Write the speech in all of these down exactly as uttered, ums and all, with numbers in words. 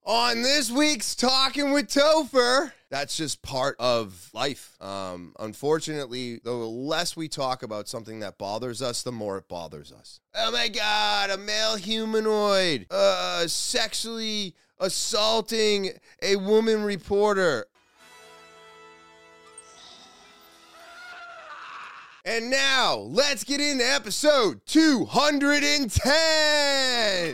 On this week's Talking with Topher, that's just part of life. Um, unfortunately, the less we talk about something that bothers us, the more it bothers us. Oh my God, a male humanoid, uh, sexually assaulting a woman reporter. And now, let's get into episode two hundred ten.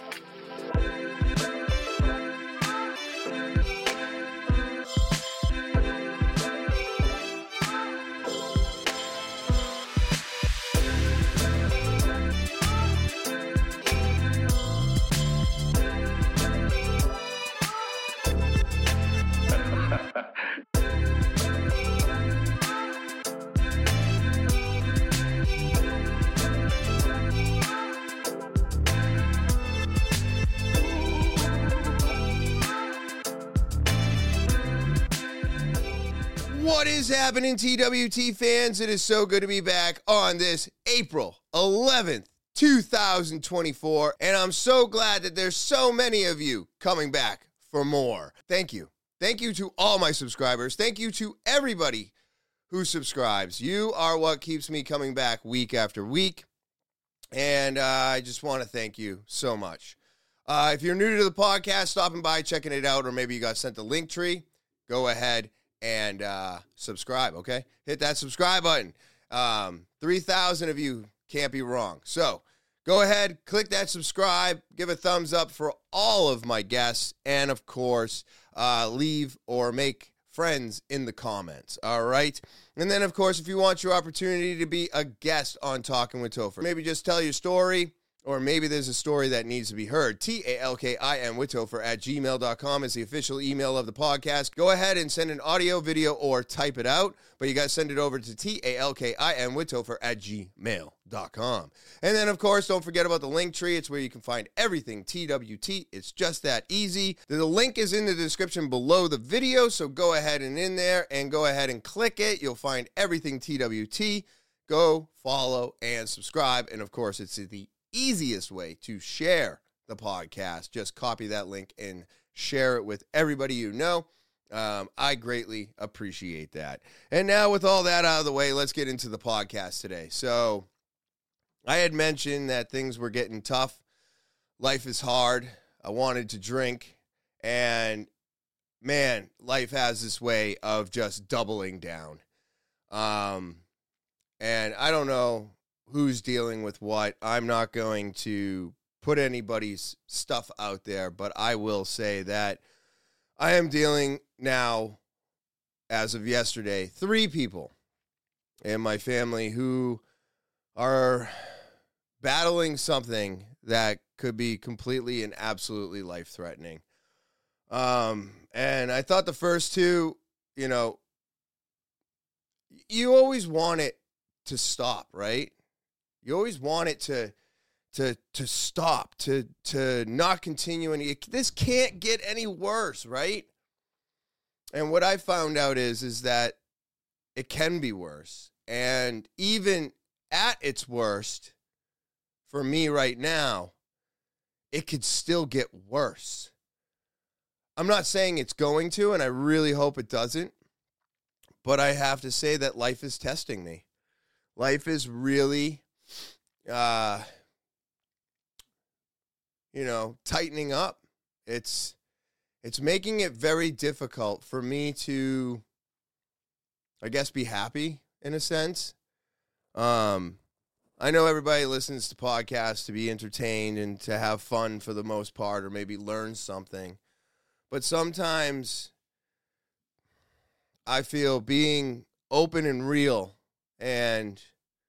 What is happening, T W T fans? It is so good to be back on this April eleventh, two thousand twenty-four, and I'm so glad that there's so many of you coming back for more. Thank you. Thank you to all my subscribers. Thank you to everybody who subscribes. You are what keeps me coming back week after week, and uh, I just want to thank you so much. Uh, if you're new to the podcast, stopping by, checking it out, or maybe you got sent the link tree, go ahead and uh, subscribe, okay? Hit that subscribe button. Um, three thousand of you can't be wrong. So go ahead, click that subscribe, give a thumbs up for all of my guests, and of course, uh, leave or make friends in the comments, all right? And then, of course, if you want your opportunity to be a guest on Talking with Topher, maybe just tell your story, or maybe there's a story that needs to be heard. T A L K I N with Topher at gmail dot com is the official email of the podcast. Go ahead and send an audio, video, or type it out, but you got to send it over to T A L K I N with Topher at gmail dot com. And then, of course, don't forget about the link tree. It's where you can find everything T W T. It's just that easy. The link is in the description below the video, so go ahead and in there and go ahead and click it. You'll find everything T W T. Go, follow, and subscribe. And, of course, it's the easiest way to share the podcast. Just copy that link and share it with everybody you know. Um, I greatly appreciate that. And now with all that out of the way, let's get into the podcast today. So I had mentioned that things were getting tough. Life is hard. I wanted to drink. And man, life has this way of just doubling down. Um, and I don't know who's dealing with what. I'm not going to put anybody's stuff out there, but I will say that I am dealing now, as of yesterday, three people in my family who are battling something that could be completely and absolutely life-threatening. Um, and I thought the first two, you know, you always want it to stop, right? You always want it to to to stop, to to not continue any. This can't get any worse, right? And what I found out is is that it can be worse. And even at its worst, for me right now, it could still get worse. I'm not saying it's going to, and I really hope it doesn't. But I have to say that life is testing me. Life is really Uh, you know, tightening up. It's, it's making it very difficult for me to, I guess, be happy in a sense. Um, I know everybody listens to podcasts to be entertained and to have fun for the most part, or maybe learn something. But sometimes I feel being open and real and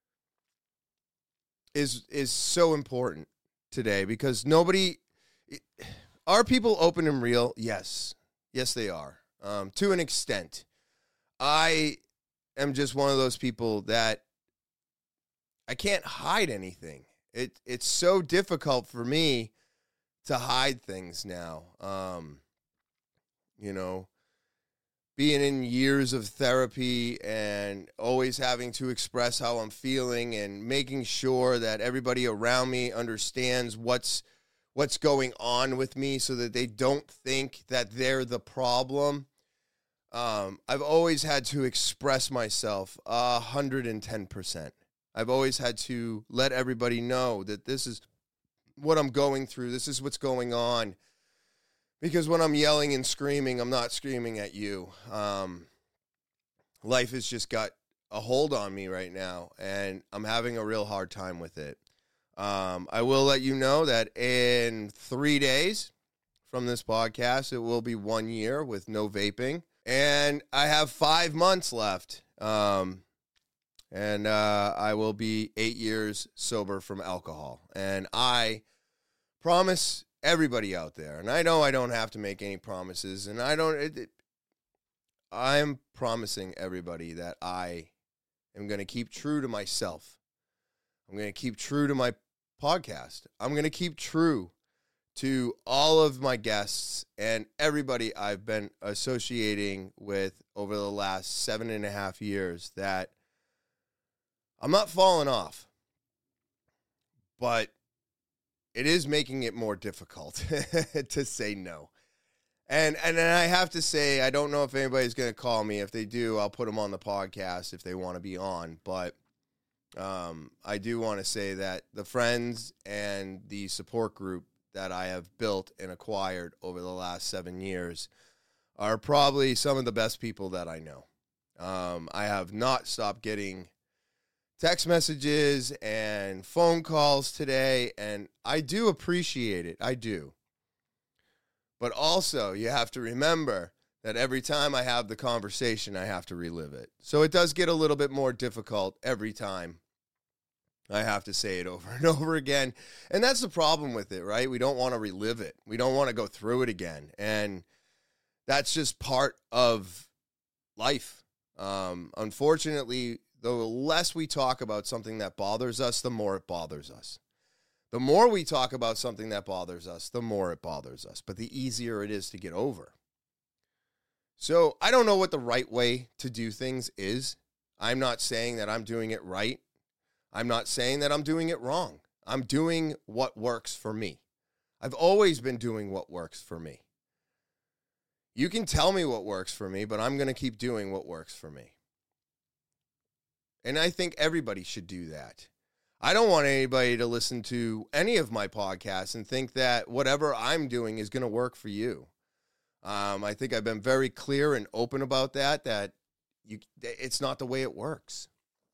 is is so important today, because nobody, are people open and real? Yes. Yes, they are. Um, to an extent. I am just one of those people that I can't hide anything. It It's so difficult for me to hide things now. Um, you know, being in years of therapy and always having to express how I'm feeling and making sure that everybody around me understands what's what's going on with me so that they don't think that they're the problem. Um, I've always had to express myself one hundred ten percent. I've always had to let everybody know that this is what I'm going through. This is what's going on. Because when I'm yelling and screaming, I'm not screaming at you. Um, life has just got a hold on me right now, and I'm having a real hard time with it. Um, I will let you know that in three days from this podcast, it will be one year with no vaping, and I have five months left, um, and uh, I will be eight years sober from alcohol, and I promise everybody out there, and I know I don't have to make any promises, and I don't, it, it, I'm promising everybody that I am going to keep true to myself. I'm going to keep true to my podcast. I'm going to keep true to all of my guests and everybody I've been associating with over the last seven and a half years, that I'm not falling off, but it is making it more difficult to say no. And and then I have to say, I don't know if anybody's going to call me. If they do, I'll put them on the podcast if they want to be on. But um, I do want to say that the friends and the support group that I have built and acquired over the last seven years are probably some of the best people that I know. Um, I have not stopped getting text messages and phone calls today, and I do appreciate it. I do. But also, you have to remember that every time I have the conversation, I have to relive it. So it does get a little bit more difficult every time I have to say it over and over again. And that's the problem with it, right? We don't want to relive it. We don't want to go through it again. And that's just part of life. Um, unfortunately, the less we talk about something that bothers us, the more it bothers us. The more we talk about something that bothers us, the more it bothers us, but the easier it is to get over. So I don't know what the right way to do things is. I'm not saying that I'm doing it right. I'm not saying that I'm doing it wrong. I'm doing what works for me. I've always been doing what works for me. You can tell me what works for me, but I'm going to keep doing what works for me. And I think everybody should do that. I don't want anybody to listen to any of my podcasts and think that whatever I'm doing is going to work for you. Um, I think I've been very clear and open about that, that you, it's not the way it works.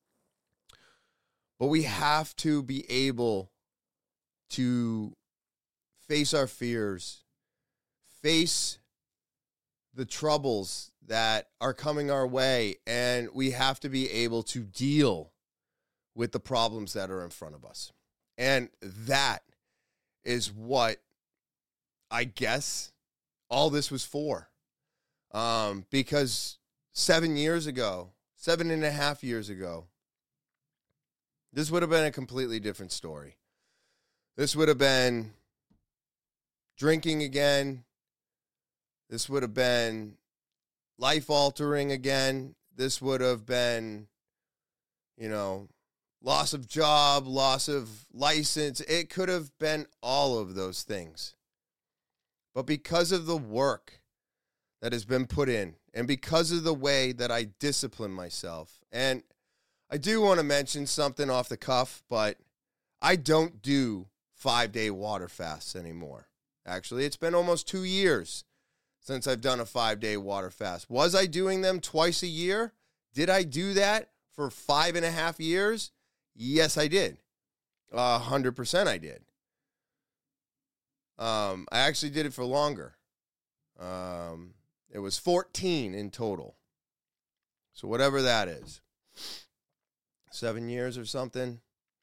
But we have to be able to face our fears, face the troubles that are coming our way, and we have to be able to deal with the problems that are in front of us. And that is what I guess all this was for. Um, because seven years ago, seven and a half years ago, this would have been a completely different story. This would have been drinking again. This would have been life-altering again. This would have been, you know, loss of job, loss of license. It could have been all of those things. But because of the work that has been put in, and because of the way that I discipline myself, and I do want to mention something off the cuff, but I don't do five-day water fasts anymore. Actually, it's been almost two years since I've done a five-day water fast. Was I doing them twice a year? Did I do that for five and a half years? Yes, I did. A hundred percent I did. Um, I actually did it for longer. Um, it was fourteen in total. So whatever that is. Seven years or something.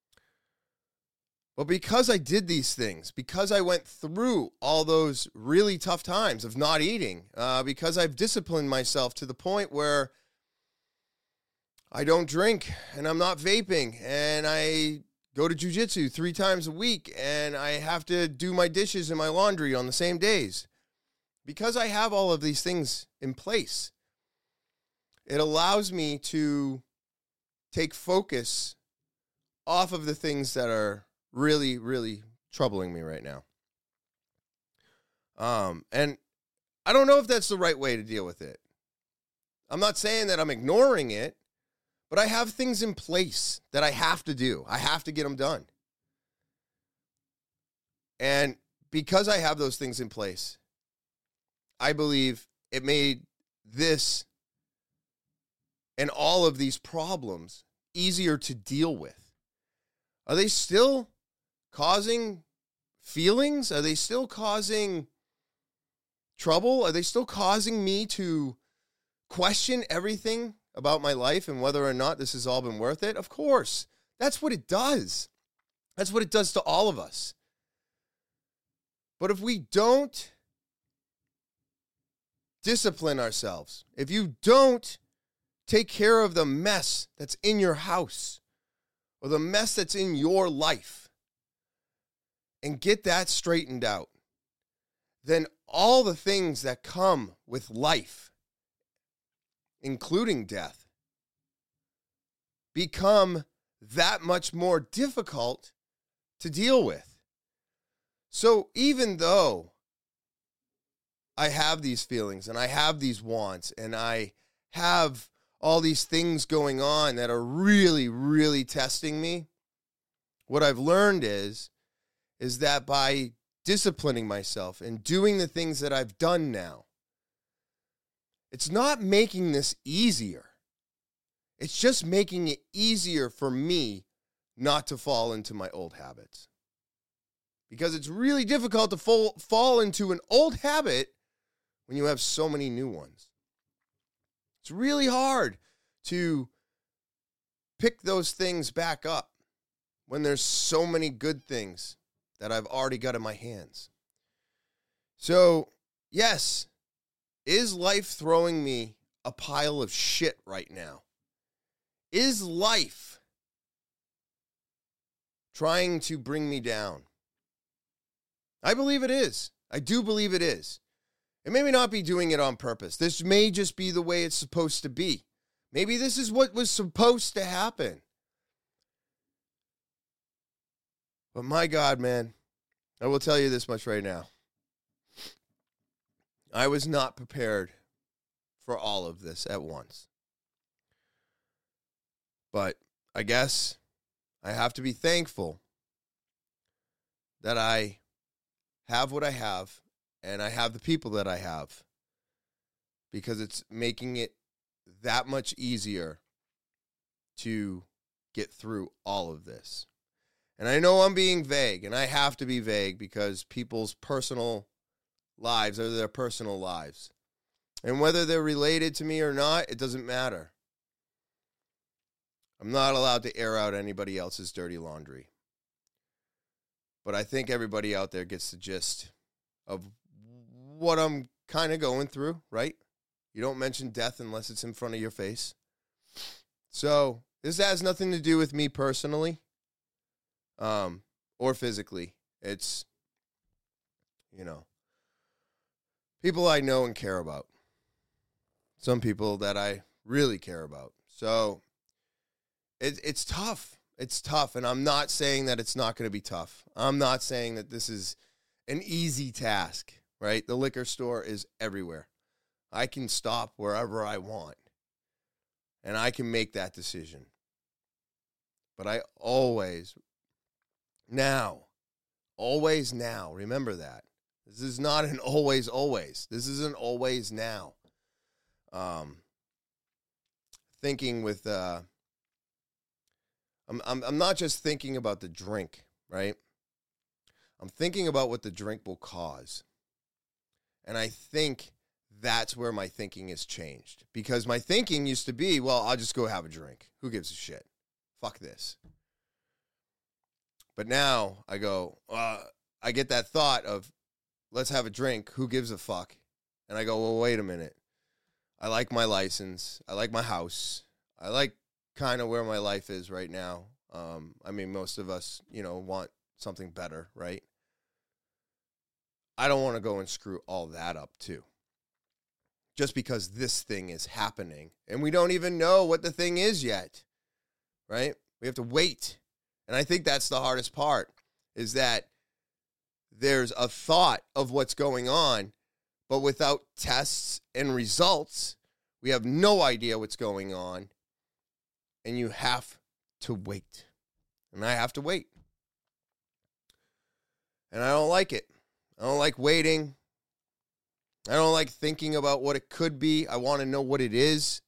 But because I did these things, because I went through all those really tough times of not eating, uh, because I've disciplined myself to the point where I don't drink and I'm not vaping and I go to jiu-jitsu three times a week and I have to do my dishes and my laundry on the same days. Because I have all of these things in place, it allows me to take focus off of the things that are really, really troubling me right now. Um, and I don't know if that's the right way to deal with it. I'm not saying that I'm ignoring it, but I have things in place that I have to do. I have to get them done. And because I have those things in place, I believe it made this and all of these problems easier to deal with. Are they still causing feelings? Are they still causing trouble? Are they still causing me to question everything about my life and whether or not this has all been worth it? Of course. That's what it does. That's what it does to all of us. But if we don't discipline ourselves, if you don't take care of the mess that's in your house or the mess that's in your life and get that straightened out, then all the things that come with life, including death, become that much more difficult to deal with. So even though I have these feelings and I have these wants and I have all these things going on that are really, really testing me, what I've learned is, is that by disciplining myself and doing the things that I've done now, it's not making this easier. It's just making it easier for me not to fall into my old habits. Because it's really difficult to fall, fall into an old habit when you have so many new ones. It's really hard to pick those things back up when there's so many good things that I've already got in my hands. So, yes, is life throwing me a pile of shit right now? Is life trying to bring me down? I believe it is. I do believe it is. It may not be doing it on purpose. This may just be the way it's supposed to be. Maybe this is what was supposed to happen. But my God, man, I will tell you this much right now. I was not prepared for all of this at once. But I guess I have to be thankful that I have what I have and I have the people that I have, because it's making it that much easier to get through all of this. And I know I'm being vague, and I have to be vague because people's personal lives are their personal lives. And whether they're related to me or not, it doesn't matter. I'm not allowed to air out anybody else's dirty laundry. But I think everybody out there gets the gist of what I'm kind of going through, right? You don't mention death unless it's in front of your face. So this has nothing to do with me personally, um, or physically. It's, you know, people I know and care about. Some people that I really care about. So it, it's tough. It's tough, and I'm not saying that it's not going to be tough. I'm not saying that this is an easy task, right? The liquor store is everywhere. I can stop wherever I want, and I can make that decision. But I always, now, always now, remember that. This is not an always, always. This is an always now. Um, thinking with... Uh, I'm, I'm I'm not just thinking about the drink, right? I'm thinking about what the drink will cause. And I think that's where my thinking has changed. Because my thinking used to be, well, I'll just go have a drink. Who gives a shit? Fuck this. But now I go, uh, I get that thought of, let's have a drink. Who gives a fuck? And I go, well, wait a minute. I like my license. I like my house. I like kind of where my life is right now. Um, I mean, most of us, you know, want something better, right? I don't want to go and screw all that up too. Just because this thing is happening and we don't even know what the thing is yet, right? We have to wait. And I think that's the hardest part, is that there's a thought of what's going on, but without tests and results, we have no idea what's going on, and you have to wait. And I have to wait. And I don't like it. I don't like waiting. I don't like thinking about what it could be. I want to know what it is.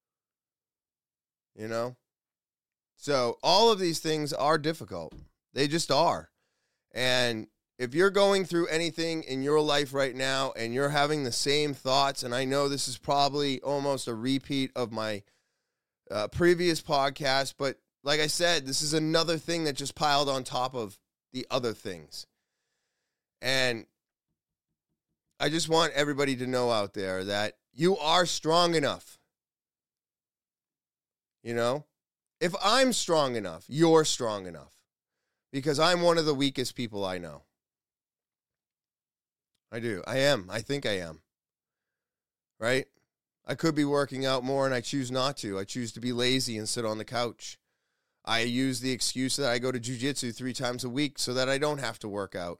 You know? So all of these things are difficult. They just are. And if you're going through anything in your life right now and you're having the same thoughts, and I know this is probably almost a repeat of my uh, previous podcast, but like I said, this is another thing that just piled on top of the other things. And I just want everybody to know out there that you are strong enough. You know? If I'm strong enough, you're strong enough. Because I'm one of the weakest people I know. I do. I am. I think I am. Right? I could be working out more and I choose not to. I choose to be lazy and sit on the couch. I use the excuse that I go to jiu-jitsu three times a week so that I don't have to work out.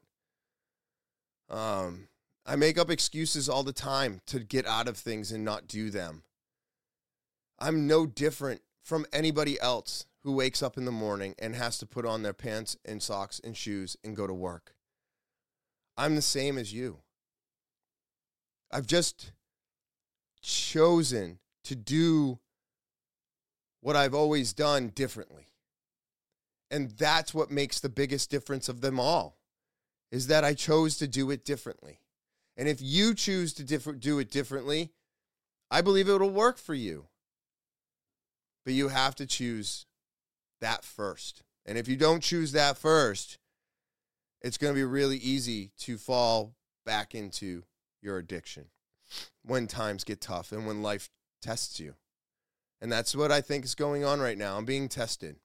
Um, I make up excuses all the time to get out of things and not do them. I'm no different from anybody else who wakes up in the morning and has to put on their pants and socks and shoes and go to work. I'm the same as you. I've just chosen to do what I've always done differently. And that's what makes the biggest difference of them all, is that I chose to do it differently. And if you choose to diff- do it differently, I believe it will work for you. But you have to choose that first. And if you don't choose that first, it's going to be really easy to fall back into your addiction when times get tough and when life tests you. And that's what I think is going on right now. I'm being tested.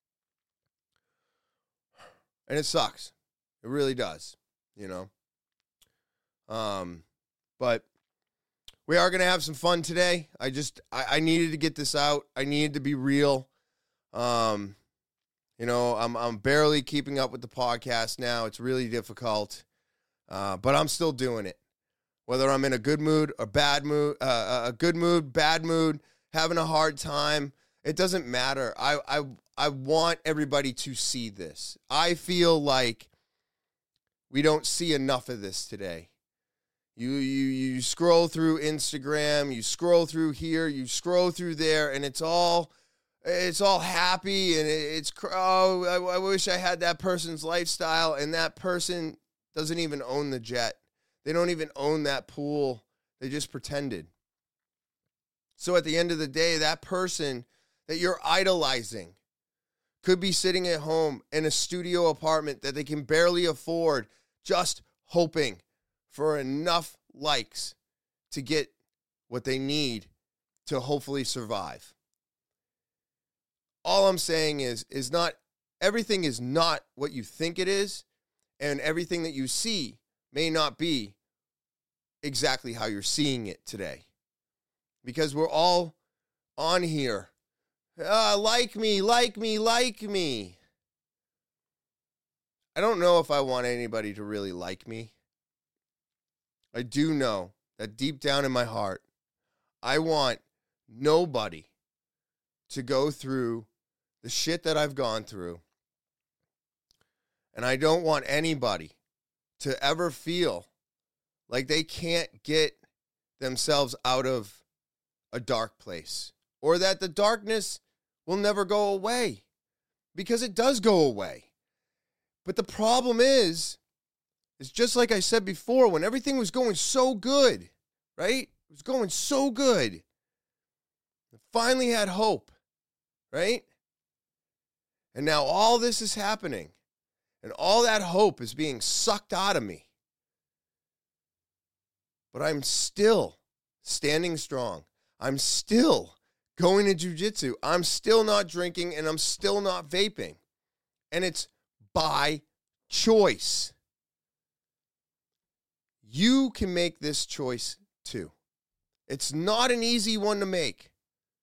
And it sucks. It really does, you know. Um, but we are going to have some fun today. I just, I, I needed to get this out. I needed to be real. Um, you know, I'm I'm barely keeping up with the podcast now. It's really difficult, uh, but I'm still doing it. Whether I'm in a good mood or bad mood, uh, a good mood, bad mood, having a hard time, it doesn't matter. I I I want everybody to see this. I feel like we don't see enough of this today. You you you scroll through Instagram, you scroll through here, you scroll through there, and it's all it's all happy, and it's oh I, I wish I had that person's lifestyle, and that person doesn't even own the jet. They don't even own that pool. They just pretended. So at the end of the day, that person that you're idolizing could be sitting at home in a studio apartment that they can barely afford, just hoping for enough likes to get what they need to hopefully survive. All I'm saying is, is not, everything is not what you think it is, and everything that you see may not be exactly how you're seeing it today. Because we're all on here. Ah, like me, like me, like me. I don't know if I want anybody to really like me. I do know that deep down in my heart, I want nobody to go through the shit that I've gone through. And I don't want anybody to ever feel like they can't get themselves out of a dark place, or that the darkness will never go away, because it does go away. But the problem is, is just like I said before, when everything was going so good, right? It was going so good. I finally had hope, right? And now all this is happening, and all that hope is being sucked out of me. But I'm still standing strong. I'm still going to jiu-jitsu. I'm still not drinking, and I'm still not vaping. And it's by choice. You can make this choice too. It's not an easy one to make,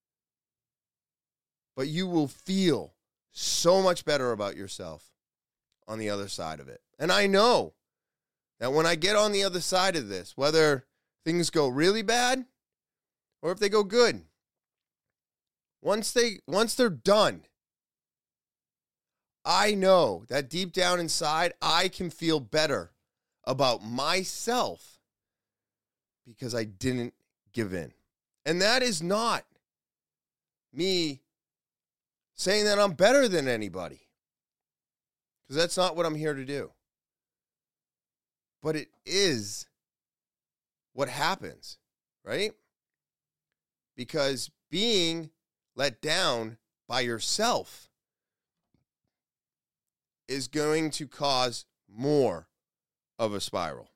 but you will feel so much better about yourself on the other side of it. And I know that when I get on the other side of this, whether things go really bad or if they go good, once they once they're done, I know that deep down inside, I can feel better about myself because I didn't give in. And that is not me saying that I'm better than anybody, because that's not what I'm here to do. But it is what happens, right? Because being let down by yourself is going to cause more of a spiral.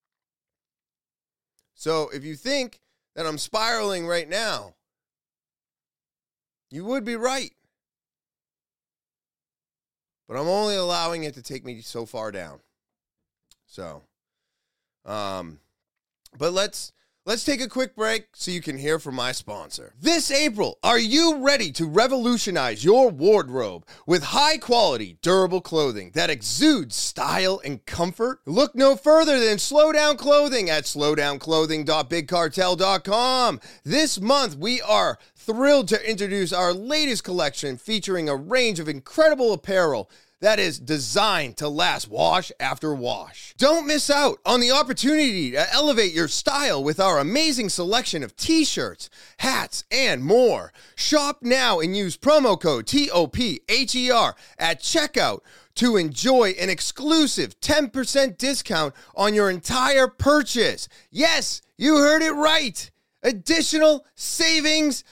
So if you think that I'm spiraling right now, you would be right. But I'm only allowing it to take me so far down. So, um, but let's let's take a quick break so you can hear from my sponsor. This April, are you ready to revolutionize your wardrobe with high-quality, durable clothing that exudes style and comfort? Look no further than Slowdown Clothing at slow down clothing dot big cartel dot com. This month, we are thrilled to introduce our latest collection featuring a range of incredible apparel that is designed to last wash after wash. Don't miss out on the opportunity to elevate your style with our amazing selection of t-shirts, hats, and more. Shop now and use promo code T O P H E R at checkout to enjoy an exclusive ten percent discount on your entire purchase. Yes, you heard it right. Additional savings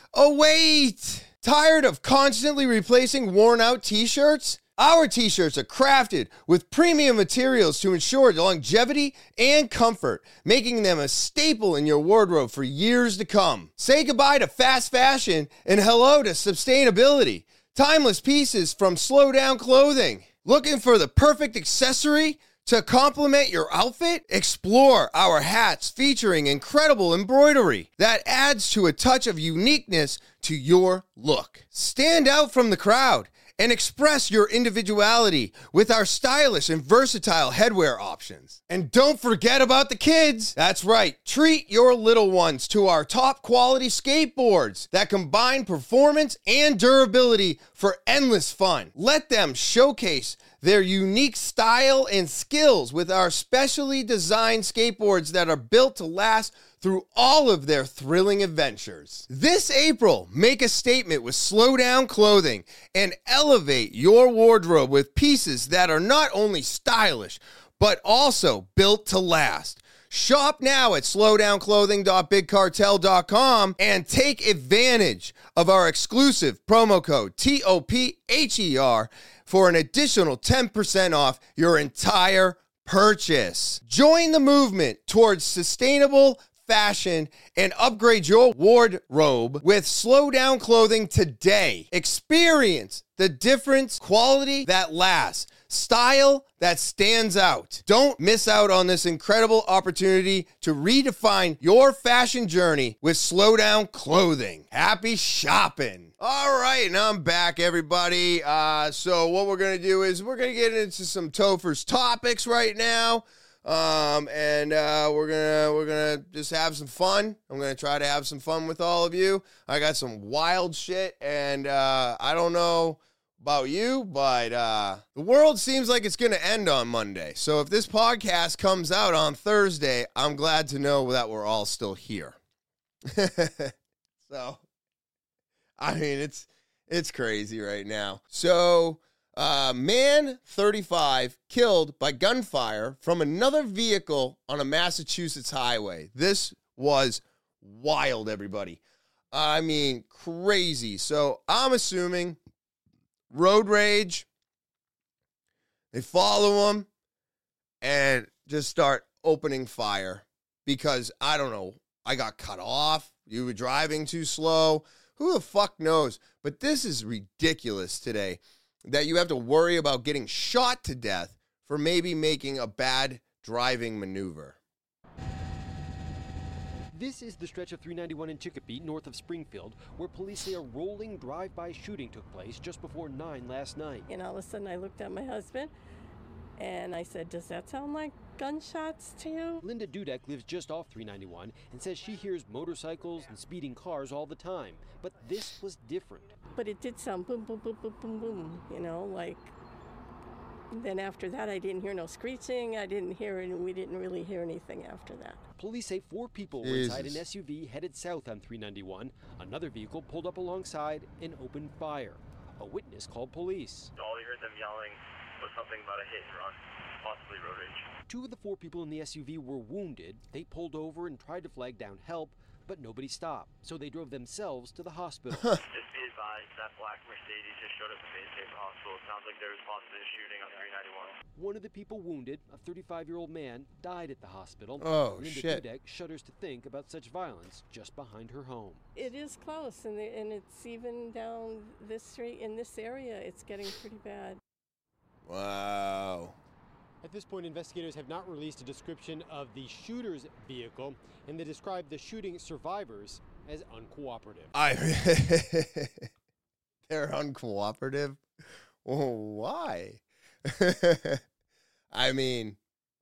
await. Tired of constantly replacing worn-out t-shirts? Our t-shirts are crafted with premium materials to ensure longevity and comfort, making them a staple in your wardrobe for years to come. Say goodbye to fast fashion and hello to sustainability. Timeless pieces from Slowdown Clothing. Looking for the perfect accessory to complement your outfit? Explore our hats featuring incredible embroidery that adds to a touch of uniqueness to your look. Stand out from the crowd and express your individuality with our stylish and versatile headwear options. And don't forget about the kids. That's right, treat your little ones to our top quality skateboards that combine performance and durability for endless fun. Let them showcase their unique style and skills with our specially designed skateboards that are built to last through all of their thrilling adventures. This April, make a statement with Slowdown Clothing and elevate your wardrobe with pieces that are not only stylish, but also built to last. Shop now at slow down clothing dot big cartel dot com and take advantage of our exclusive promo code T O P H E R for an additional ten percent off your entire purchase. Join the movement towards sustainable fashion and upgrade your wardrobe with Slowdown Clothing today. Experience the difference, quality that lasts, style that stands out. Don't miss out on this incredible opportunity to redefine your fashion journey with Slowdown Clothing. Happy shopping. All right, and I'm back, everybody. Uh, so what we're going to do is we're going to get into some Topher's topics right now. Um, and, uh, we're gonna, we're gonna just have some fun. I'm gonna try to have some fun with all of you. I got some wild shit, and, uh, I don't know about you, but, uh, the world seems like it's gonna end on Monday. So if this podcast comes out on Thursday, I'm glad to know that we're all still here. So, I mean, it's, it's crazy right now. So, Uh, man thirty-five killed by gunfire from another vehicle on a Massachusetts highway. This was wild, everybody. I mean, crazy. So I'm assuming road rage. They follow him and just start opening fire because, I don't know, I got cut off. You were driving too slow. Who the fuck knows? But this is ridiculous today, that you have to worry about getting shot to death for maybe making a bad driving maneuver. This is the stretch of three ninety-one in Chicopee, north of Springfield, where police say a rolling drive-by shooting took place just before nine last night. And all of a sudden I looked at my husband, And I said, does that sound like gunshots to you? Linda Dudek lives just off three ninety-one and says she hears motorcycles and speeding cars all the time. But this was different. But it did sound boom, boom, boom, boom, boom, boom, you know, like... Then after that, I didn't hear no screeching. I didn't hear, and we didn't really hear anything after that. Police say four people Jesus. were inside an S U V headed south on three ninety-one. Another vehicle pulled up alongside and opened fire. A witness called police. All you heard them yelling was something about a hit and run, possibly road rage. Two of the four people in the S U V were wounded. They pulled over and tried to flag down help, but nobody stopped, so they drove themselves to the hospital. Just be advised, that black Mercedes just showed up at Bay State Hospital. It sounds like there was possibly a shooting on three ninety-one. One of the people wounded, a thirty-five-year-old man, died at the hospital. Oh, Linda shit. Dudek shudders to think about such violence just behind her home. It is close, and, the, and it's even down this street, in this area, it's getting pretty bad. Wow. At this point, investigators have not released a description of the shooter's vehicle, and they describe the shooting survivors as uncooperative. I They're uncooperative? Well, why? I mean,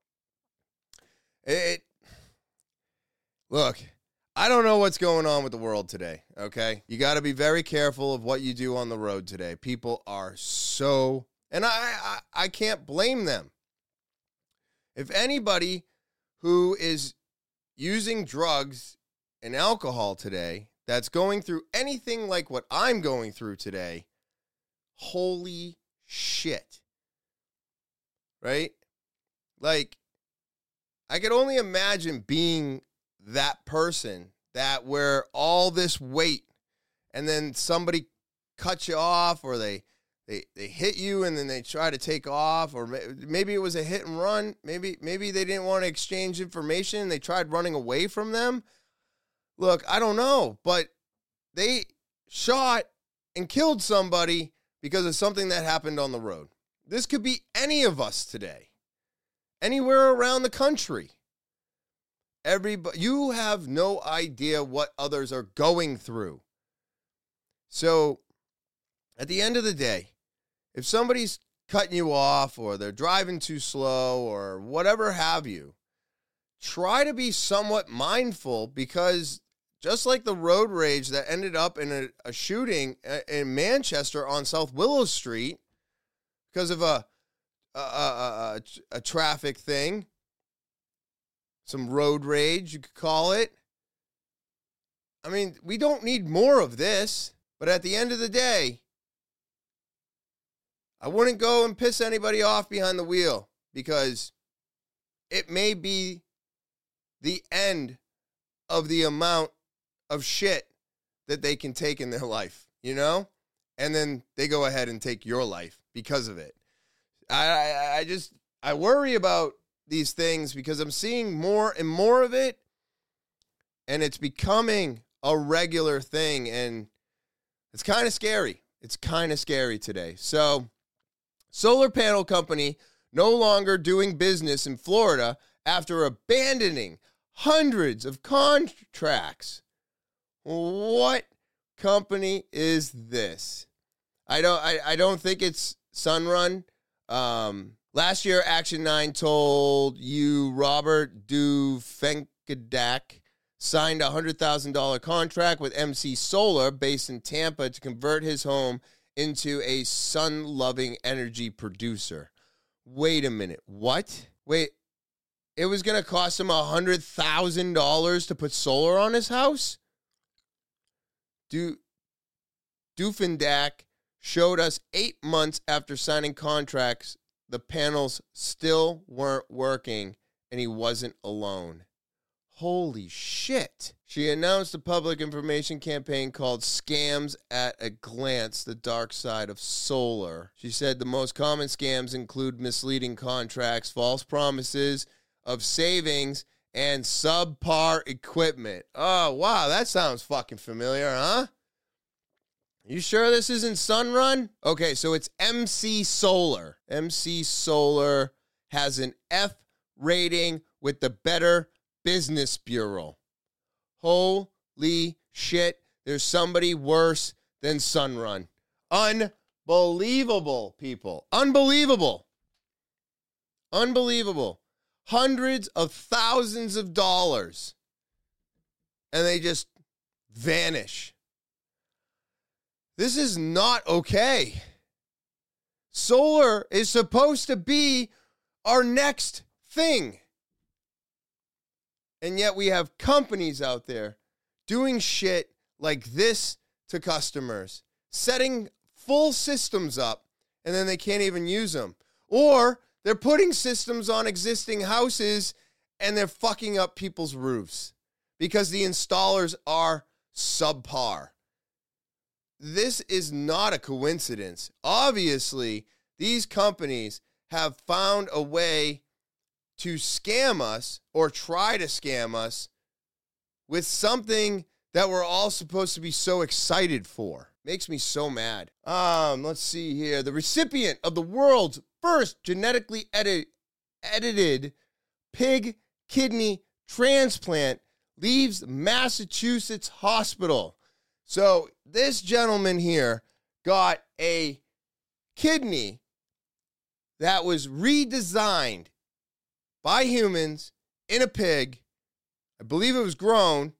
it. Look, I don't know what's going on with the world today, okay? You got to be very careful of what you do on the road today. People are so, and I, I, I can't blame them. If anybody who is using drugs and alcohol today that's going through anything like what I'm going through today, holy shit. Right? Like, I could only imagine being that person that where all this weight and then somebody cuts you off, or they They they hit you and then they try to take off, or maybe it was a hit and run. Maybe maybe they didn't want to exchange information and they tried running away from them. Look, I don't know, but they shot and killed somebody because of something that happened on the road. This could be any of us today, anywhere around the country. Everybody, you have no idea what others are going through. So, at the end of the day, if somebody's cutting you off or they're driving too slow or whatever have you, try to be somewhat mindful, because just like the road rage that ended up in a, a shooting in Manchester on South Willow Street because of a a, a, a, a traffic thing, some road rage, you could call it. I mean, we don't need more of this, but at the end of the day, I wouldn't go and piss anybody off behind the wheel, because it may be the end of the amount of shit that they can take in their life, you know? And then they go ahead and take your life because of it. I, I, I just, I worry about these things because I'm seeing more and more of it, and it's becoming a regular thing, and it's kind of scary. It's kind of scary today. So, solar panel company no longer doing business in Florida after abandoning hundreds of contracts. What company is this? I don't I, I don't think it's Sunrun. Um, last year, Action nine told you Robert Dufenkadak signed a one hundred thousand dollars contract with M C Solar based in Tampa to convert his home into a sun-loving energy producer. Wait a minute. What? Wait, it was going to cost him one hundred thousand dollars to put solar on his house? Du- Dufendak showed us eight months after signing contracts, the panels still weren't working, and he wasn't alone. Holy shit. She announced a public information campaign called Scams at a Glance, the Dark Side of Solar. She said the most common scams include misleading contracts, false promises of savings, and subpar equipment. Oh, wow, that sounds fucking familiar, huh? You sure this isn't Sunrun? Okay, so it's M C Solar. M C Solar has an F rating with the Better Business Bureau. Holy shit, there's somebody worse than Sunrun. Unbelievable, people. Unbelievable. Unbelievable. Hundreds of thousands of dollars. And they just vanish. This is not okay. Solar is supposed to be our next thing. And yet we have companies out there doing shit like this to customers, setting full systems up, and then they can't even use them. Or they're putting systems on existing houses and they're fucking up people's roofs because the installers are subpar. This is not a coincidence. Obviously, these companies have found a way to scam us or try to scam us with something that we're all supposed to be so excited for. Makes me so mad. Um, let's see here. The recipient of the world's first genetically edit- edited pig kidney transplant leaves Massachusetts hospital. So this gentleman here got a kidney that was redesigned by humans in a pig. I believe it was grown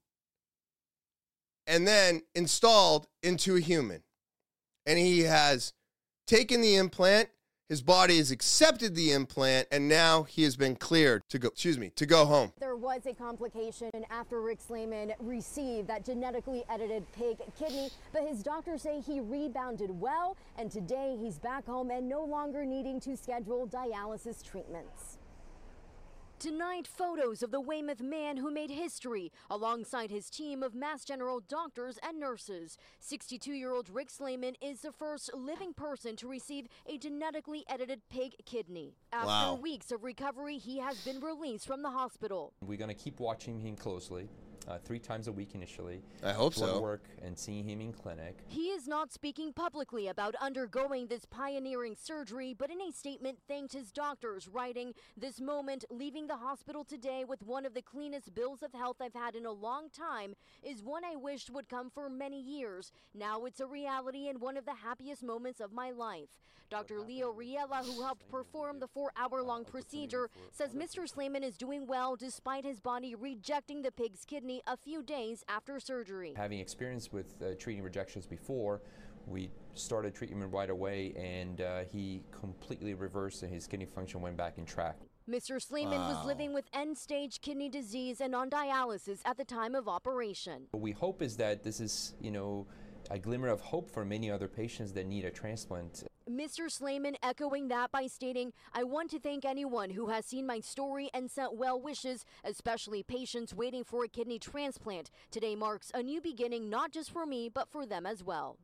and then installed into a human. And he has taken the implant. His body has accepted the implant, and now he has been cleared to go, excuse me, to go home. There was a complication after Rick Slayman received that genetically edited pig kidney, but his doctors say he rebounded well, and today he's back home and no longer needing to schedule dialysis treatments. Tonight, photos of the Weymouth man who made history alongside his team of Mass General doctors and nurses. sixty-two-year-old Rick Slayman is the first living person to receive a genetically edited pig kidney. After Wow. weeks of recovery, he has been released from the hospital. We're going to keep watching him closely, uh, three times a week initially. I hope blood so. work and seeing him in clinic. He is not speaking publicly about undergoing this pioneering surgery, but in a statement thanked his doctors, writing, "This moment, leaving the hospital today with one of the cleanest bills of health I've had in a long time, is one I wished would come for many years. Now it's a reality and one of the happiest moments of my life." Doctor Leo Riella, who helped perform the four-hour-long procedure, says Mister Slayman is doing well despite his body rejecting the pig's kidney a few days after surgery. Having experience with uh, treating rejections before, we started treatment right away, and uh, he completely reversed and his kidney function went back in track. Mister Slayman Wow. was living with end-stage kidney disease and on dialysis at the time of operation. What we hope is that this is, you know, a glimmer of hope for many other patients that need a transplant. Mister Slayman echoing that by stating, "I want to thank anyone who has seen my story and sent well wishes, especially patients waiting for a kidney transplant. Today marks a new beginning, not just for me, but for them as well."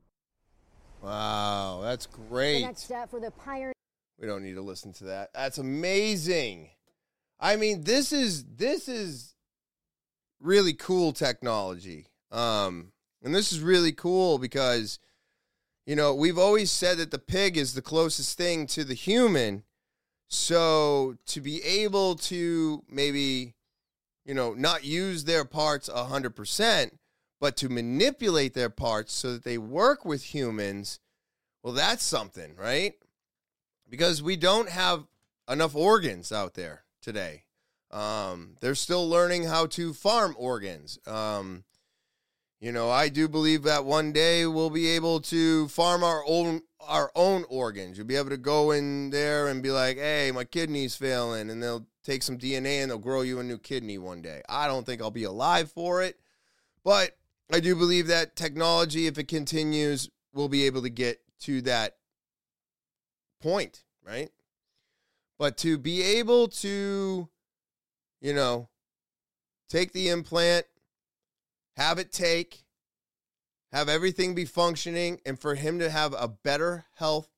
Wow, that's The great. next step for the pioneer. We don't need to listen to that. That's amazing. I mean, this is this is really cool technology. Um, and this is really cool because, you know, we've always said that the pig is the closest thing to the human. So to be able to maybe, you know, not use their parts one hundred percent, but to manipulate their parts so that they work with humans, well, that's something, right? Because we don't have enough organs out there today. Um, they're still learning how to farm organs. Um, you know, I do believe that one day we'll be able to farm our own our own organs. You'll be able to go in there and be like, "Hey, my kidney's failing," and they'll take some D N A and they'll grow you a new kidney one day. I don't think I'll be alive for it, but I do believe that technology, if it continues, we'll be able to get to that point, right? But to be able to, you know, take the implant, have it take, have everything be functioning, and for him to have a better health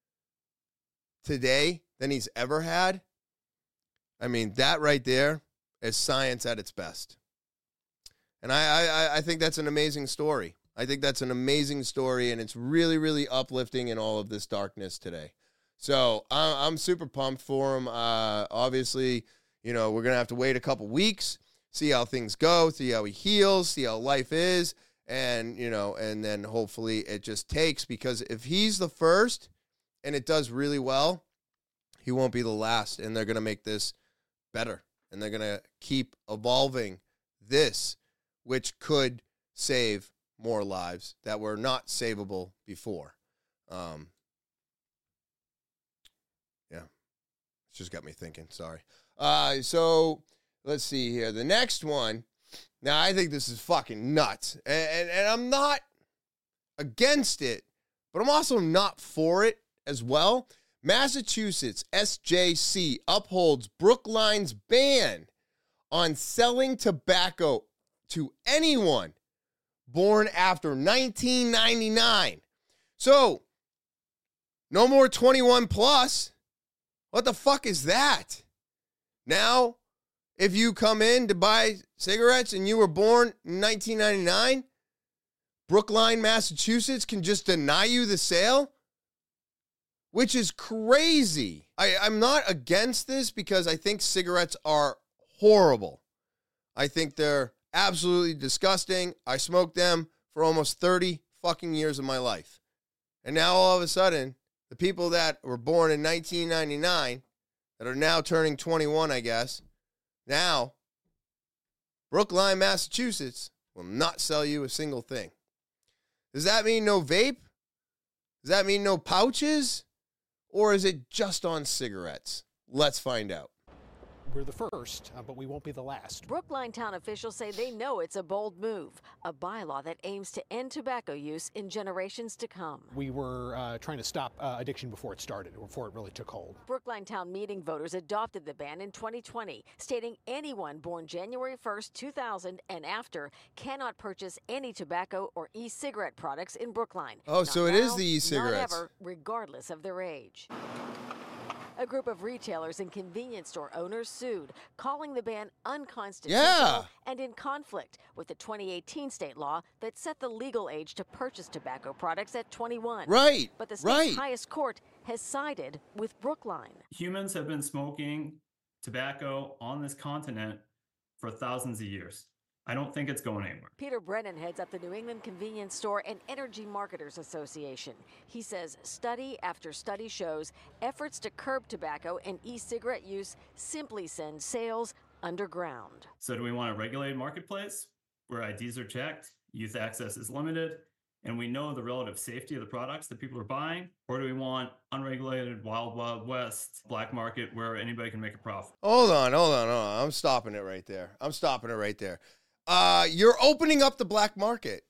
today than he's ever had, I mean, that right there is science at its best. And I, I, I think that's an amazing story. I think that's an amazing story, and it's really, really uplifting in all of this darkness today. So I'm, I'm super pumped for him. Uh, obviously, you know, we're going to have to wait a couple weeks, see how things go, see how he heals, see how life is, and, you know, and then hopefully it just takes, because if he's the first and it does really well, he won't be the last, and they're going to make this better, and they're going to keep evolving this, which could save more lives that were not savable before. Um, yeah, it's just got me thinking. Sorry. Uh, so let's see here. The next one. Now, I think this is fucking nuts, and, and, and I'm not against it, but I'm also not for it as well. Massachusetts S J C upholds Brookline's ban on selling tobacco to anyone born after nineteen ninety-nine. So, no more twenty-one plus. What the fuck is that? Now, if you come in to buy cigarettes and you were born in nineteen ninety-nine, Brookline, Massachusetts can just deny you the sale? Which is crazy. I, I'm not against this because I think cigarettes are horrible. I think they're absolutely disgusting. I smoked them for almost thirty fucking years of my life. And now all of a sudden, the people that were born in nineteen ninety-nine, that are now turning twenty-one, I guess, now, Brookline, Massachusetts will not sell you a single thing. Does that mean no vape? Does that mean no pouches? Or is it just on cigarettes? Let's find out. We're the first, uh, but we won't be the last. Brookline town officials say they know it's a bold move, a bylaw that aims to end tobacco use in generations to come. We were uh, trying to stop uh, addiction before it started, or before it really took hold. Brookline town meeting voters adopted the ban in twenty twenty, stating anyone born January first, two thousand and after cannot purchase any tobacco or e-cigarette products in Brookline. Oh, Not so it now, is the e-cigarettes. Not ever, regardless of their age. A group of retailers and convenience store owners sued, calling the ban unconstitutional Yeah. and in conflict with the twenty eighteen state law that set the legal age to purchase tobacco products at twenty-one. Right, But the state's right. highest court has sided with Brookline. Humans have been smoking tobacco on this continent for thousands of years. I don't think it's going anywhere. Peter Brennan heads up the New England Convenience Store and Energy Marketers Association. He says study after study shows efforts to curb tobacco and e-cigarette use simply send sales underground. So do we want a regulated marketplace where I Ds are checked, youth access is limited, and we know the relative safety of the products that people are buying? Or do we want unregulated, wild, wild west, black market where anybody can make a profit? Hold on, hold on, hold on. I'm stopping it right there. I'm stopping it right there. Uh, you're opening up the black market.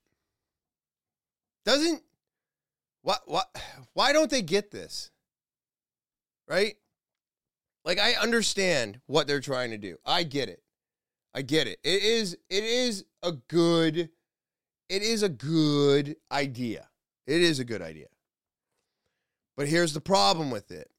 Doesn't, what, what, why don't they get this? Right? Like, I understand what they're trying to do. I get it. I get it. It is, it is a good, it is a good idea. It is a good idea. But here's the problem with it.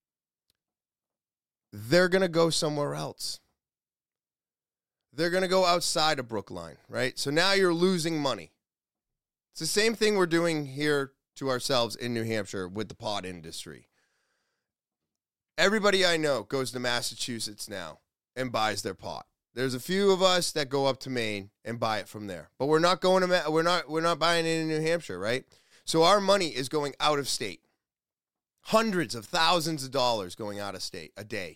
They're going to go somewhere else. They're going to go outside of Brookline, right? So now you're losing money. It's the same thing we're doing here to ourselves in New Hampshire with the pot industry. Everybody I know goes to Massachusetts now and buys their pot. There's a few of us that go up to Maine and buy it from there. But we're not going to Ma- we're not we're not buying it in New Hampshire, right? So our money is going out of state. Hundreds of thousands of dollars going out of state a day.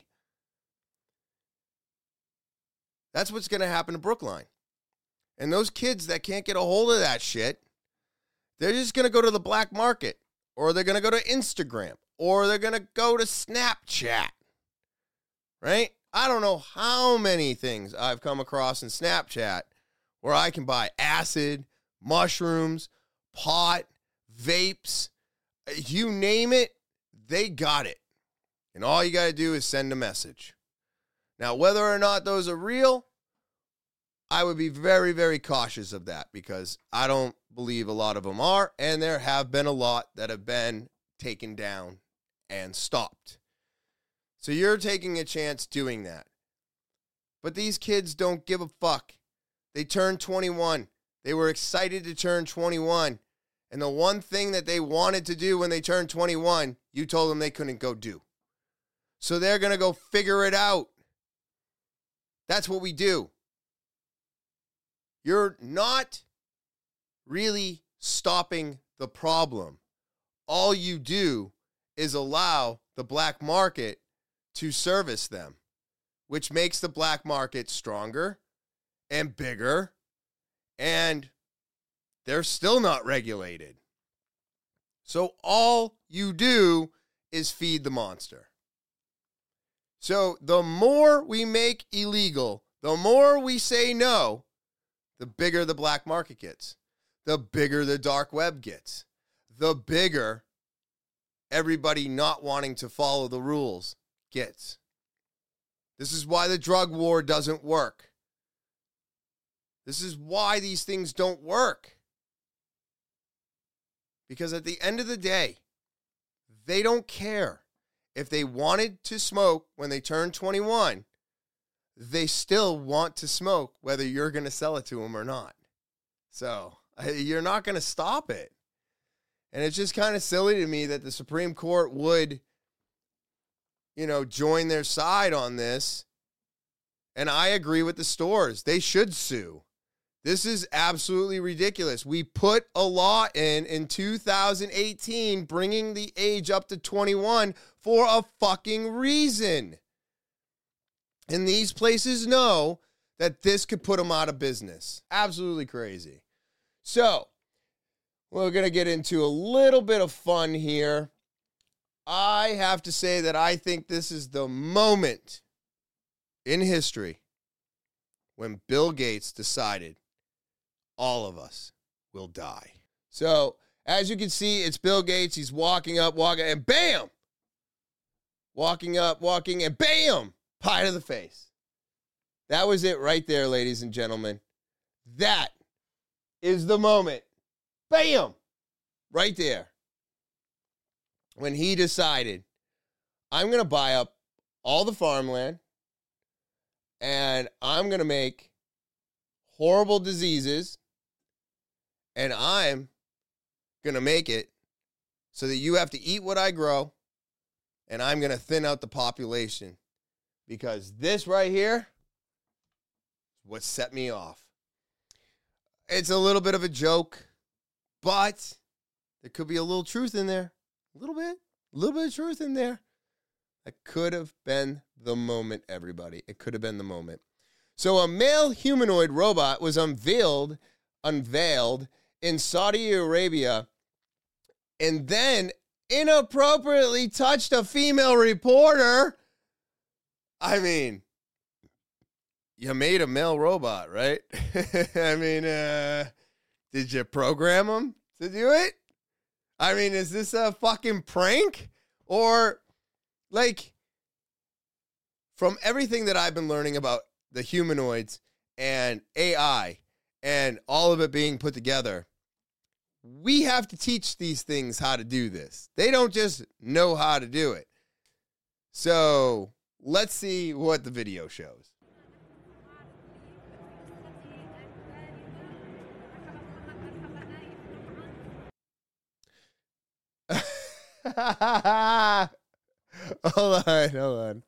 That's what's going to happen to Brookline. And those kids that can't get a hold of that shit, they're just going to go to the black market, or they're going to go to Instagram, or they're going to go to Snapchat, right? I don't know how many things I've come across in Snapchat where I can buy acid, mushrooms, pot, vapes, you name it, they got it. And all you got to do is send a message. Now, whether or not those are real, I would be very, very cautious of that because I don't believe a lot of them are, and there have been a lot that have been taken down and stopped. So you're taking a chance doing that. But these kids don't give a fuck. They turned twenty-one. They were excited to turn twenty-one. And the one thing that they wanted to do when they turned twenty-one, you told them they couldn't go do. So they're going to go figure it out. That's what we do. You're not really stopping the problem. All you do is allow the black market to service them, which makes the black market stronger and bigger, and they're still not regulated. So all you do is feed the monster. So the more we make illegal, the more we say no, the bigger the black market gets, the bigger the dark web gets, the bigger everybody not wanting to follow the rules gets. This is why the drug war doesn't work. This is why these things don't work. Because at the end of the day, they don't care. If they wanted to smoke when they turn twenty-one, they still want to smoke whether you're going to sell it to them or not. So you're not going to stop it. And it's just kind of silly to me that the Supreme Court would, you know, join their side on this. And I agree with the stores. They should sue. This is absolutely ridiculous. We put a law in in two thousand eighteen bringing the age up to twenty-one for a fucking reason. And these places know that this could put them out of business. Absolutely crazy. So, we're going to get into a little bit of fun here. I have to say that I think this is the moment in history when Bill Gates decided all of us will die. So, as you can see, it's Bill Gates. He's walking up, walking, and bam! Walking up, walking, and bam! Pie to the face. That was it right there, ladies and gentlemen. That is the moment. Bam! Right there. When he decided, I'm going to buy up all the farmland, and I'm going to make horrible diseases, and I'm going to make it so that you have to eat what I grow, and I'm going to thin out the population. Because this right here is what set me off. It's a little bit of a joke, but there could be a little truth in there. A little bit. A little bit of truth in there. That could have been the moment, everybody. It could have been the moment. So a male humanoid robot was unveiled, unveiled in Saudi Arabia, and then inappropriately touched a female reporter. I mean, you made a male robot, right? I mean, uh, did you program him to do it? I mean, is this a fucking prank? Or, like, from everything that I've been learning about the humanoids and A I and all of it being put together, we have to teach these things how to do this. They don't just know how to do it. So, let's see what the video shows. Hold on, hold on.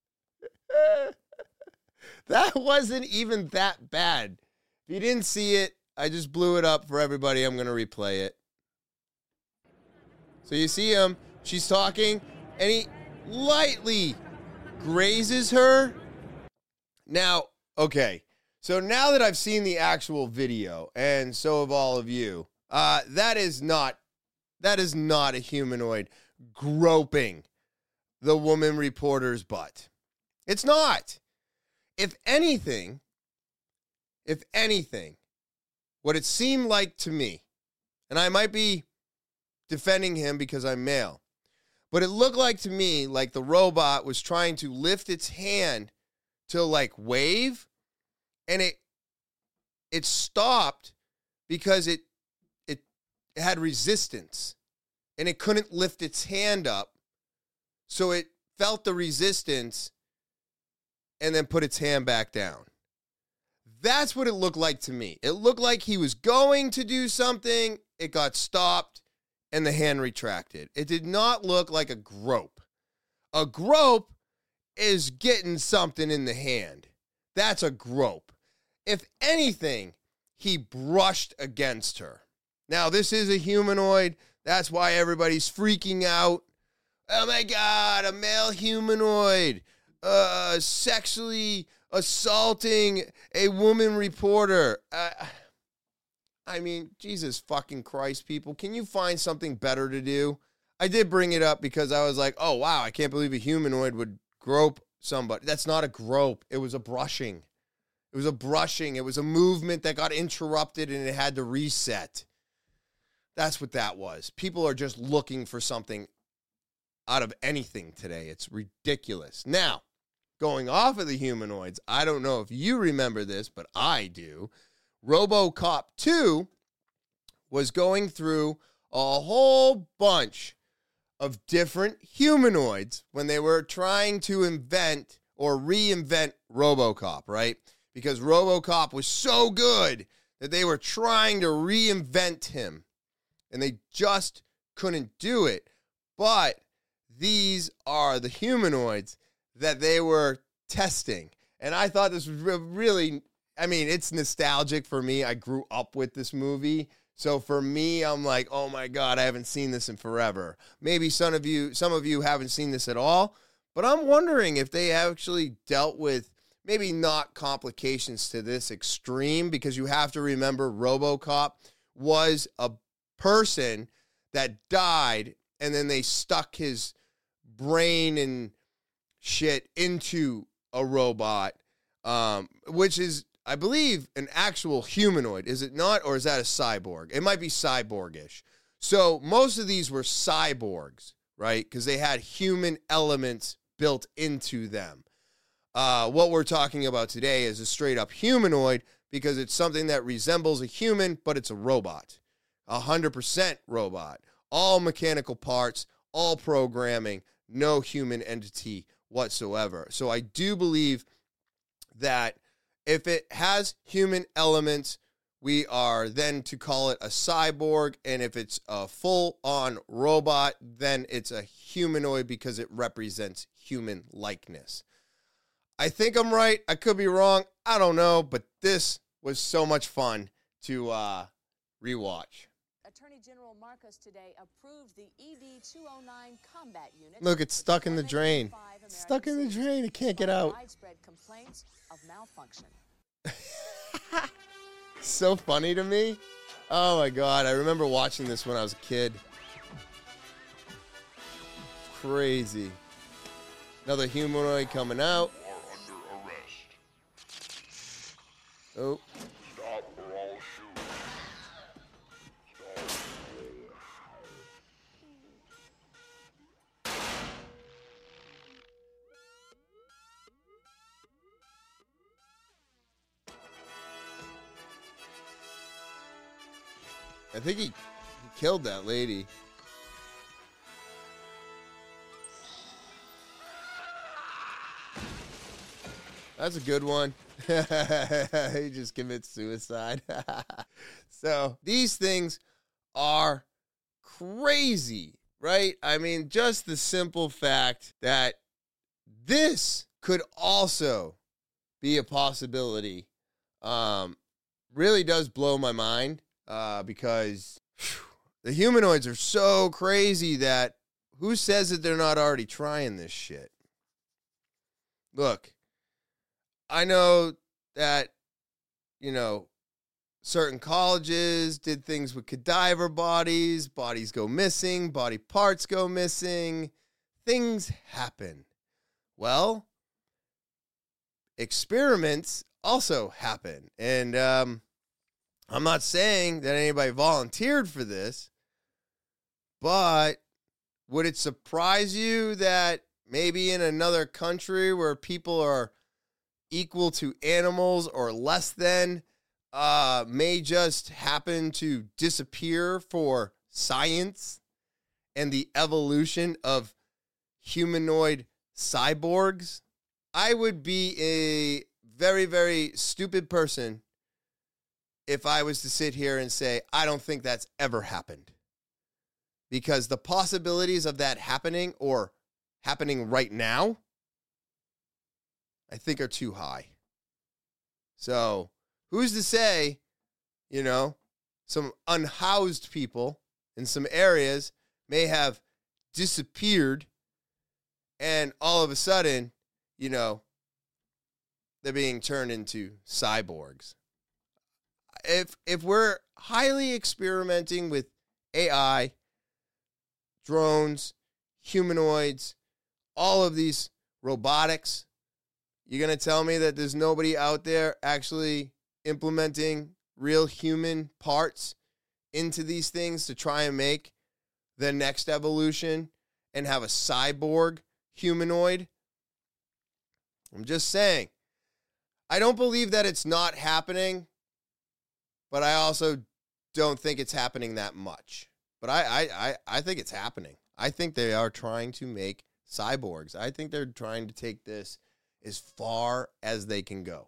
That wasn't even that bad. If you didn't see it, I just blew it up for everybody. I'm going to replay it. So you see him, she's talking, and he lightly grazes her. Now, okay. So now that I've seen the actual video, and so have all of you, uh, that is not, that is not a humanoid groping the woman reporter's butt. It's not. If anything, if anything, what it seemed like to me, and I might be defending him because I'm male, but it looked like to me like the robot was trying to lift its hand to like wave, and it it stopped because it it had resistance and it couldn't lift its hand up. So it felt the resistance and then put its hand back down. That's what it looked like to me. It looked like he was going to do something, it got stopped, and the hand retracted. It did not look like a grope. A grope is getting something in the hand. That's a grope. If anything, he brushed against her. Now, this is a humanoid. That's why everybody's freaking out. Oh my God, a male humanoid uh, sexually assaulting a woman reporter. Uh, I mean, Jesus fucking Christ, people. Can you find something better to do? I did bring it up because I was like, oh, wow, I can't believe a humanoid would grope somebody. That's not a grope. It was a brushing. It was a brushing. It was a movement that got interrupted and it had to reset. That's what that was. People are just looking for something out of anything today. It's ridiculous. Now, going off of the humanoids, I don't know if you remember this, but I do. RoboCop two was going through a whole bunch of different humanoids when they were trying to invent or reinvent RoboCop, right? Because RoboCop was so good that they were trying to reinvent him, and they just couldn't do it. But these are the humanoids that they were testing. And I thought this was really, I mean, it's nostalgic for me. I grew up with this movie. So for me, I'm like, oh my God, I haven't seen this in forever. Maybe some of you, some of you haven't seen this at all, but I'm wondering if they actually dealt with maybe not complications to this extreme, because you have to remember RoboCop was a person that died and then they stuck his brain and shit into a robot, um, which is, I believe, an actual humanoid. Is it not? Or is that a cyborg? It might be cyborgish. So most of these were cyborgs, right? Because they had human elements built into them. Uh, what we're talking about today is a straight up humanoid because it's something that resembles a human, but it's a robot. one hundred percent robot. All mechanical parts, all programming, no human entity whatsoever. So I do believe that if it has human elements, we are then to call it a cyborg. And if it's a full-on robot, then it's a humanoid because it represents human likeness. I think I'm right. I could be wrong. I don't know. But this was so much fun to uh, rewatch. Attorney General Marcus today approved the E D two oh nine combat unit. Look, it's stuck in the drain. It's stuck in the drain. It can't get out. Widespread complaints of malfunction. So funny to me. Oh my God. I remember watching this when I was a kid. Crazy. Another humanoid coming out. Oh. Stop or I'll shoot. I think he, he killed that lady. That's a good one. He just commits suicide. So these things are crazy, right? I mean, just the simple fact that this could also be a possibility um, really does blow my mind. Uh, because whew, the humanoids are so crazy that who says that they're not already trying this shit? Look, I know that, you know, certain colleges did things with cadaver bodies, bodies go missing, body parts go missing, things happen. Well, experiments also happen. And, um, I'm not saying that anybody volunteered for this, but would it surprise you that maybe in another country where people are equal to animals or less than uh, may just happen to disappear for science and the evolution of humanoid cyborgs? I would be a very, very stupid person if I was to sit here and say, I don't think that's ever happened. Because the possibilities of that happening or happening right now, I think are too high. So who's to say, you know, some unhoused people in some areas may have disappeared And all of a sudden, you know, they're being turned into cyborgs. If if we're highly experimenting with A I, drones, humanoids, all of these robotics, you're going to tell me that there's nobody out there actually implementing real human parts into these things to try and make the next evolution and have a cyborg humanoid? I'm just saying. I don't believe that it's not happening, but I also don't think it's happening that much. But I, I, I, I think it's happening. I think they are trying to make cyborgs. I think they're trying to take this as far as they can go.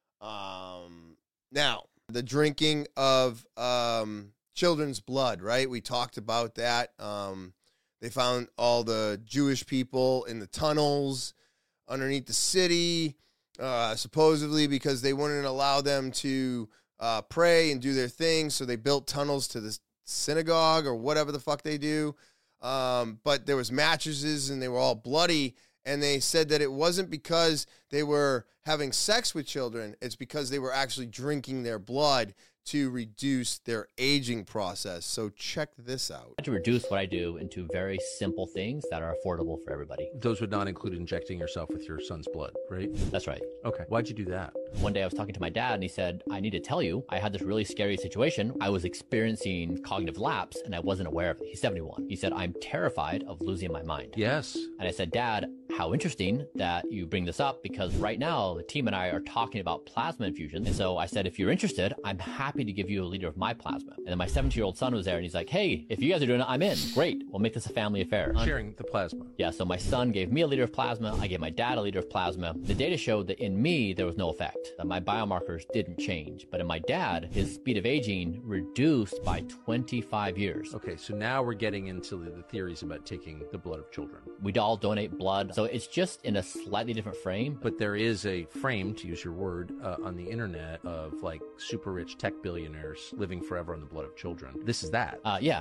Um, now, the drinking of um, children's blood, right? We talked about that. Um, they found all the Jewish people in the tunnels underneath the city, uh, supposedly because they wouldn't allow them to uh, pray and do their thing, so they built tunnels to the synagogue or whatever the fuck they do. Um, but there was mattresses and they were all bloody, and they said that it wasn't because they were having sex with children, it's because they were actually drinking their blood to reduce their aging process. So check this out. I had to reduce what I do into very simple things that are affordable for everybody. Those would not include injecting yourself with your son's blood, right? That's right. Okay. Why'd you do that? One day I was talking to my dad and he said, I need to tell you, I had this really scary situation. I was experiencing cognitive lapse and I wasn't aware of it. He's seventy-one. He said, I'm terrified of losing my mind. Yes. And I said, Dad, how interesting that you bring this up, because right now the team and I are talking about plasma infusion. And so I said, if you're interested, I'm happy to give you a liter of my plasma. And then my seventeen-year-old son was there and he's like, hey, if you guys are doing it, I'm in. Great. We'll make this a family affair. Sharing the plasma. Yeah, so my son gave me a liter of plasma. I gave my dad a liter of plasma. The data showed that in me, there was no effect. That my biomarkers didn't change. But in my dad, his speed of aging reduced by twenty-five years. Okay, so now we're getting into the, the theories about taking the blood of children. We'd all donate blood. So it's just in a slightly different frame. But there is a frame, to use your word, uh, on the internet of like super rich tech billionaires living forever on the blood of children. This is that. Uh, yeah.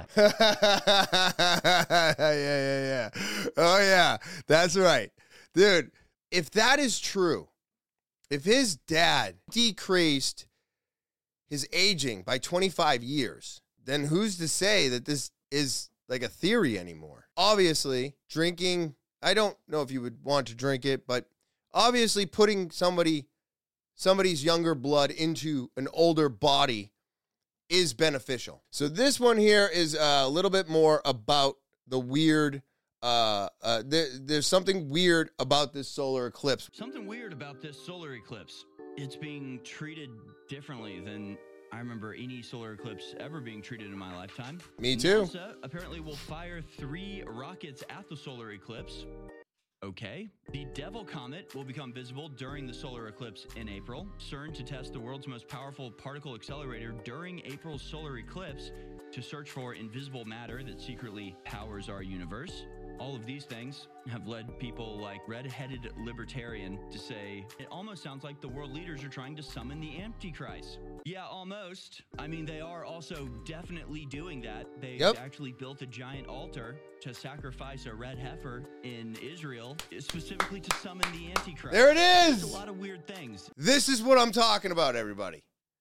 yeah, yeah, yeah. Oh, yeah. That's right. Dude, if that is true, if his dad decreased his aging by twenty-five years, then who's to say that this is like a theory anymore? Obviously, drinking, I don't know if you would want to drink it, but obviously putting somebody, somebody's younger blood into an older body is beneficial. So this one here is a little bit more about the weird, uh, uh, there, there's something weird about this solar eclipse. Something weird about this solar eclipse. It's being treated differently than I remember any solar eclipse ever being treated in my lifetime. Me too. NASA apparently will fire three rockets at the solar eclipse. Okay. The Devil Comet will become visible during the solar eclipse in April. CERN to test the world's most powerful particle accelerator during April's solar eclipse to search for invisible matter that secretly powers our universe. All of these things have led people like Red-Headed Libertarian to say, it almost sounds like the world leaders are trying to summon the Antichrist. Yeah, almost. I mean, they are also definitely doing that. They Yep. actually built a giant altar to sacrifice a red heifer in Israel, specifically to summon the Antichrist. There it is! There's a lot of weird things. This is what I'm talking about, everybody.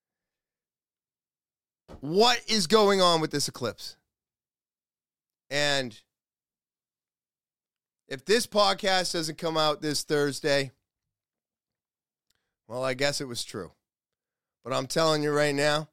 What is going on with this eclipse? And if this podcast doesn't come out this Thursday, well, I guess it was true. But I'm telling you right now,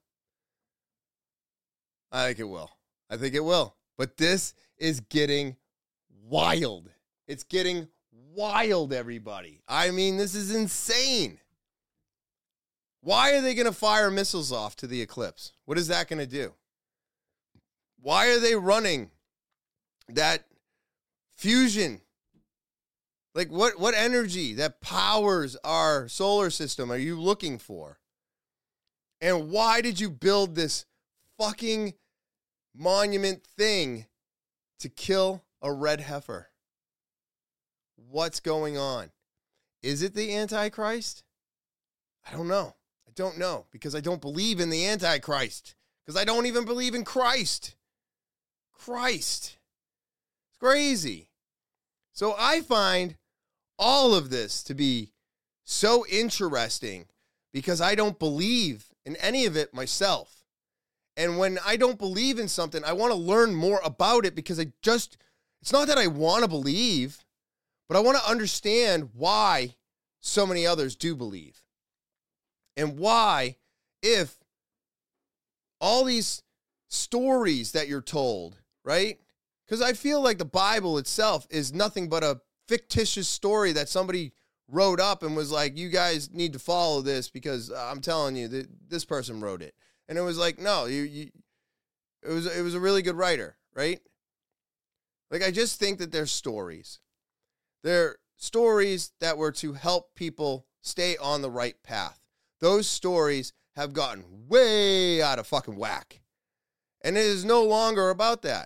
I think it will. I think it will. But this is getting wild. It's getting wild, everybody. I mean, this is insane. Why are they going to fire missiles off to the eclipse? What is that going to do? Why are they running that fusion? Like, what, what energy that powers our solar system are you looking for? And why did you build this fucking monument thing to kill a red heifer? What's going on? Is it the Antichrist? I don't know. I don't know because I don't believe in the Antichrist because I don't even believe in Christ. Christ. It's crazy. So I find all of this to be so interesting because I don't believe in any of it myself. And when I don't believe in something, I want to learn more about it because I just, it's not that I want to believe, but I want to understand why so many others do believe. And why, if all these stories that you're told, right? Because I feel like the Bible itself is nothing but a fictitious story that somebody wrote up and was like, you guys need to follow this because I'm telling you that this person wrote it. And it was like, no, you, you it was it was a really good writer, right? Like, I just think that they're stories. They're stories that were to help people stay on the right path. Those stories have gotten way out of fucking whack. And it is no longer about that.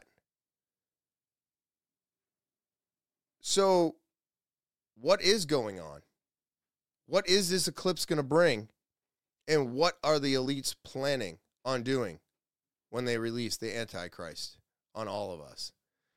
So, what is going on? What is this eclipse going to bring? And what are the elites planning on doing when they release the Antichrist on all of us?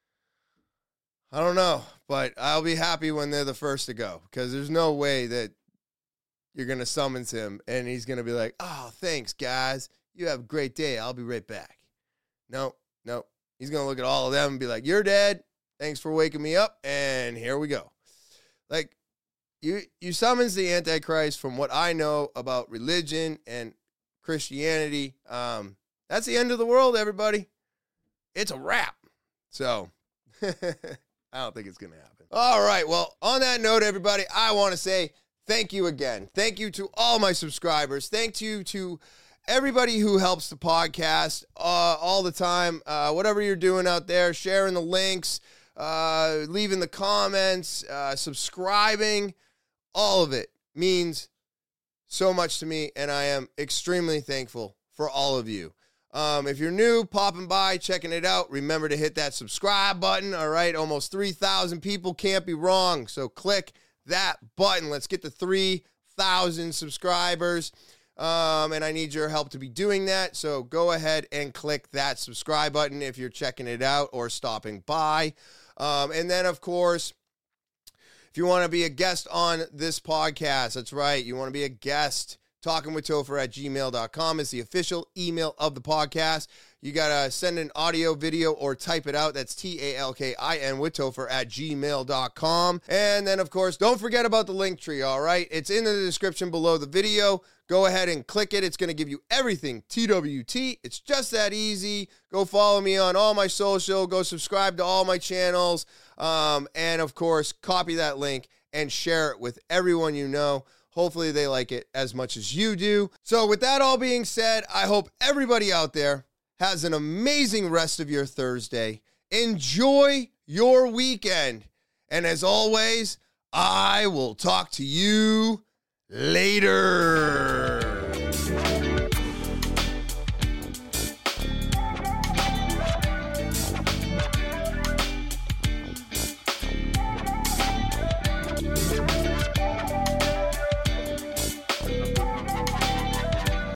I don't know, but I'll be happy when they're the first to go, because there's no way that you're going to summons him and he's going to be like, oh, thanks, guys. You have a great day. I'll be right back. No, no. He's going to look at all of them and be like, you're dead. Thanks for waking me up. And here we go. Like, you, you summons the Antichrist. From what I know about religion and Christianity, um, that's the end of the world, everybody. It's a wrap. So, I don't think it's going to happen. All right. Well, on that note, everybody, I want to say thank you again. Thank you to all my subscribers. Thank you to everybody who helps the podcast uh, all the time. Uh, whatever you're doing out there, sharing the links, uh, leaving the comments, uh, subscribing, all of it means so much to me, and I am extremely thankful for all of you. Um, if you're new, popping by, checking it out, remember to hit that subscribe button. All right, almost three thousand people, can't be wrong. So click that button. Let's get to three thousand subscribers. Um, and I need your help to be doing that. So go ahead and click that subscribe button if you're checking it out or stopping by. Um, and then, of course, if you want to be a guest on this podcast, that's right, you want to be a guest, talking with Topher at gmail dot com is the official email of the podcast. You got to send an audio, video, or type it out. That's T A L K I N with Topher at gmail dot com. And then, of course, don't forget about the link tree, all right? It's in the description below the video. Go ahead and click it. It's going to give you everything T W T. It's just that easy. Go follow me on all my social. Go subscribe to all my channels. Um, and, of course, copy that link and share it with everyone you know. Hopefully they like it as much as you do. So with that all being said, I hope everybody out there has an amazing rest of your Thursday. Enjoy your weekend. And as always, I will talk to you later.